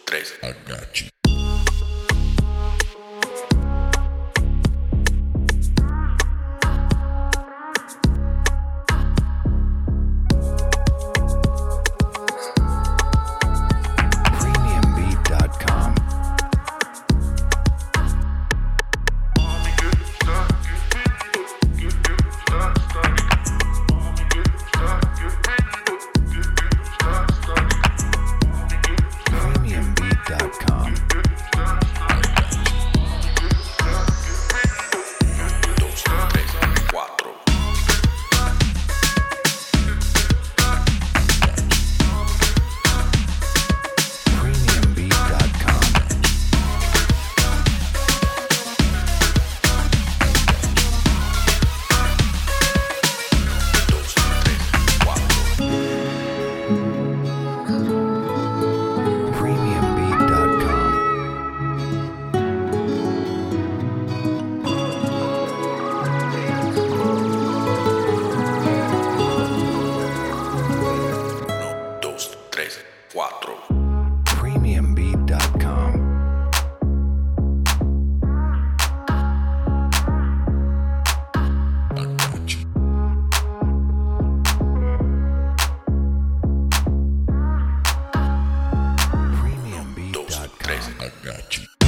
tres. I got you. Premiumbeat.com. Premiumbeat.com. Dos, tres, cuatro. Premiumbeat.com. Dos, tres, cuatro. Premiumbeat.com. Uno, dos, tres, cuatro. Premiumbeat.com. I got you. Dos, tres, Premiumbeat.com. I got you.